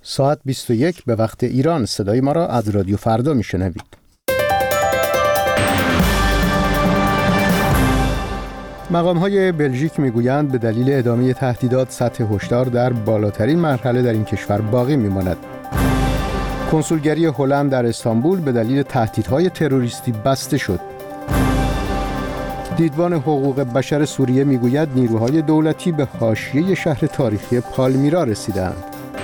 ساعت 21 به وقت ایران. صدای ما را از رادیو فردا میشنوید. مقام‌های بلژیک میگویند به دلیل ادامه تهدیدات سطح هشدار در بالاترین مرحله در این کشور باقی میماند. کنسولگری هلند در استانبول به دلیل تهدیدهای تروریستی بسته شد. دیدبان حقوق بشر سوریه میگوید نیروهای دولتی به حاشیه شهر تاریخی پالمیرا رسیدند.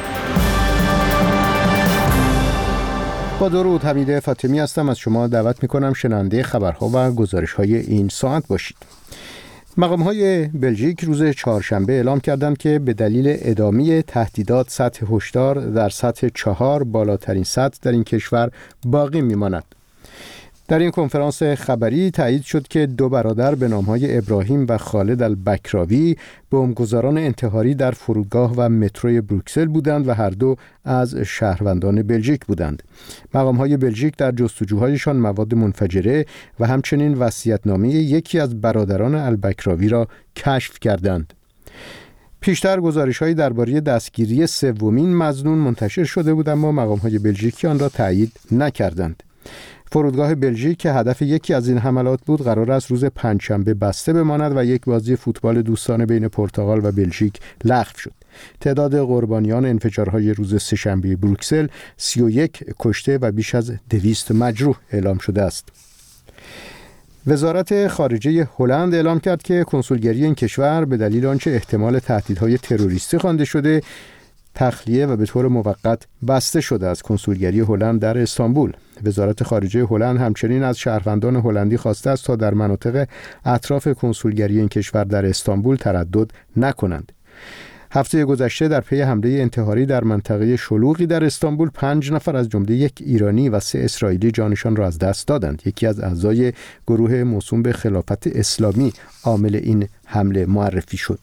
با درود، حمید فاطمی هستم. از شما دعوت میکنم شنونده خبرها و گزارش‌های این ساعت باشید. مقام‌های بلژیک روز چهارشنبه اعلام کردند که به دلیل ادامه تهدیدات سطح هشدار در سطح 4 بالاترین سطح در این کشور باقی میماند. در این کنفرانس خبری تایید شد که دو برادر به نام‌های ابراهیم و خالد البکراوی بمبگذاران انتحاری در فرودگاه و متروی بروکسل بودند و هر دو از شهروندان بلژیک بودند. مقام‌های بلژیک در جستجوهایشان مواد منفجره و همچنین وصیت‌نامه یکی از برادران البکراوی را کشف کردند. پیشتر گزارش‌هایی درباره دستگیری سومین مظنون منتشر شده بود، اما مقام‌های بلژیکی آن را تایید نکردند. فرودگاه بلژیک که هدف یکی از این حملات بود قرار است روز پنجشنبه بسته بماند و یک بازی فوتبال دوستانه بین پرتغال و بلژیک لغو شد. تعداد قربانیان انفجارهای روز سه‌شنبه بروکسل 31 کشته و بیش از 200 مجروح اعلام شده است. وزارت خارجه هلند اعلام کرد که کنسولگری این کشور به دلیل آنچه احتمال تهدیدهای تروریستی خوانده شده تخلیه و به طور موقت بسته شده از کنسولگری هلند در استانبول. وزارت خارجه هلند همچنین از شهروندان هلندی خواسته است تا در مناطق اطراف کنسولگری این کشور در استانبول تردد نکنند. هفته گذشته در پی حمله انتحاری در منطقه شلوغی در استانبول 5 نفر از جمله یک ایرانی و 3 اسرائیلی جانشان را از دست دادند. یکی از اعضای گروه موسوم به خلافت اسلامی عامل این حمله معرفی شد.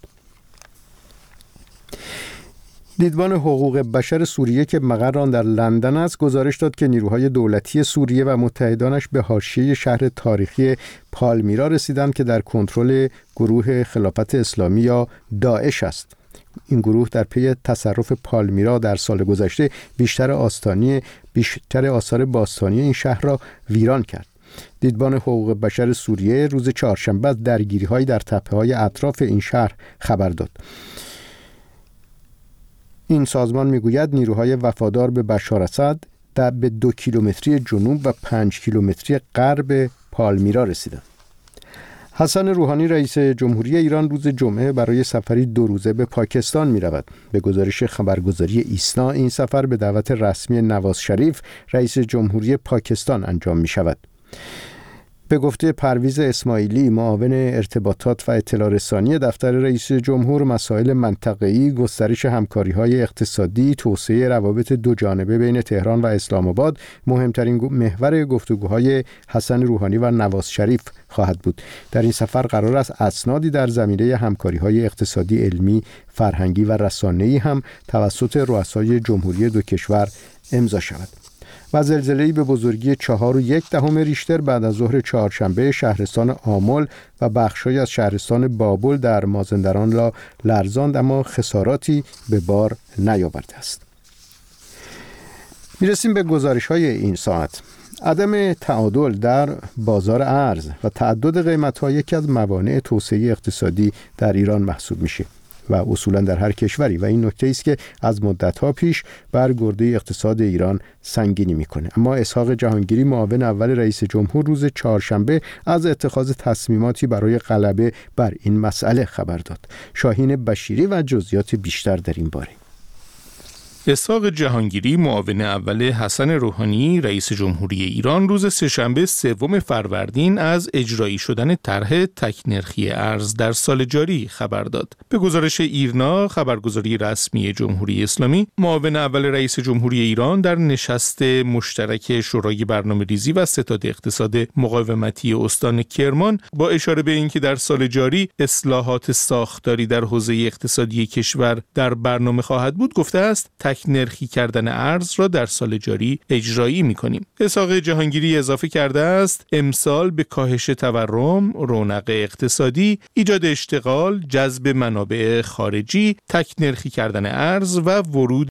دیدبان حقوق بشر سوریه که مقر آن در لندن است گزارش داد که نیروهای دولتی سوریه و متحدانش به حاشیه شهر تاریخی پالمیرا رسیدند که در کنترل گروه خلافت اسلامی یا داعش است. این گروه در پی تصرف پالمیرا در سال گذشته بیشتر آثار باستانی این شهر را ویران کرد. دیدبان حقوق بشر سوریه روز چهارشنبه از درگیری‌های در تپه‌های اطراف این شهر خبر داد. این سازمان میگوید نیروهای وفادار به بشار اسد به 2 کیلومتری جنوب و 5 کیلومتری غرب پالمیرا رسیدند. حسن روحانی رئیس جمهوری ایران روز جمعه برای سفری 2 روزه به پاکستان می رود. به گزارش خبرگزاری ایسنا این سفر به دعوت رسمی نواز شریف رئیس جمهوری پاکستان انجام می شود. به گفته پرویز اسماعیلی معاون ارتباطات و اطلاع رسانی دفتر رئیس جمهور، مسائل منطقه‌ای، گسترش همکاری‌های اقتصادی، توسعه روابط دو جانبه بین تهران و اسلام آباد مهمترین محور گفتگوهای حسن روحانی و نواز شریف خواهد بود. در این سفر قرار است اسنادی در زمینه همکاری‌های اقتصادی، علمی، فرهنگی و رسانه‌ای هم توسط رؤسای جمهوری دو کشور امضا شود. و زلزله‌ای به بزرگی 4.1 ریشتر بعد از ظهر چهارشنبه شهرستان آمل و بخش‌هایی از شهرستان بابل در مازندران را لرزاند، اما خساراتی به بار نیاورده است. میرسیم به گزارش‌های این ساعت. عدم تعادل در بازار ارز و تعدد قیمت‌ها یکی از موانع توسعه اقتصادی در ایران محسوب میشه و اصولا در هر کشوری، و این نکته است که از مدت‌ها پیش بر گرده اقتصاد ایران سنگینی میکنه. اما اسحاق جهانگیری معاون اول رئیس جمهور روز چهارشنبه از اتخاذ تصمیماتی برای غلبه بر این مسئله خبر داد. شاهین بشیری و جزئیات بیشتر در این باره. اسحاق جهانگیری معاون اول حسن روحانی رئیس جمهوری ایران روز سه‌شنبه 3 فروردین از اجرایی شدن طرح تک‌نرخی ارز در سال جاری خبر داد. به گزارش ایرنا، خبرگزاری رسمی جمهوری اسلامی، معاون اول رئیس جمهوری ایران در نشست مشترک شورای برنامه‌ریزی و ستاد اقتصاد مقاومتی استان کرمان با اشاره به اینکه در سال جاری اصلاحات ساختاری در حوزه اقتصادی کشور در برنامه خواهد بود، گفته است تک‌نرخی کردن ارز را در سال جاری اجرایی می‌کنیم. اسحاق جهانگیری اضافه کرده است امسال به کاهش تورم، رونق اقتصادی، ایجاد اشتغال، جذب منابع خارجی، تک‌نرخی کردن ارز و ورود